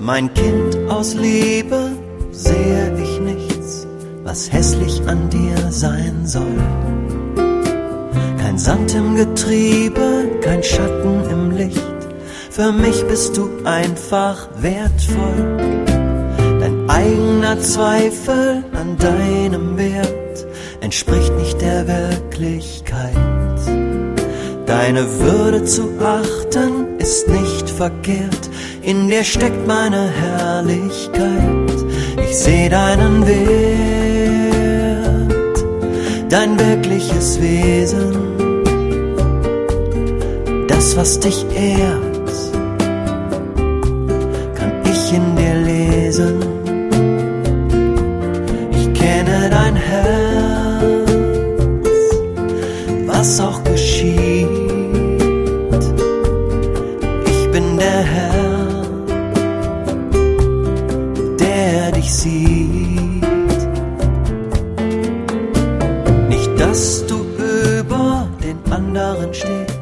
Mein Kind, aus Liebe sehe ich nichts, was hässlich an dir sein soll. Kein Sand im Getriebe, kein Schatten im Licht, für mich bist du einfach wertvoll. Dein eigener Zweifel an deinem Wert entspricht nicht der Wirklichkeit. Deine Würde zu achten ist nicht verkehrt, in dir steckt meine Herrlichkeit. Ich seh deinen Wert, dein wirkliches Wesen, das, was dich ehrt, kann ich in dir lesen. Ich kenne dein Herz, was auch geschieht. Ich bin der Herr, der dich sieht. Nicht, dass du über den anderen stehst,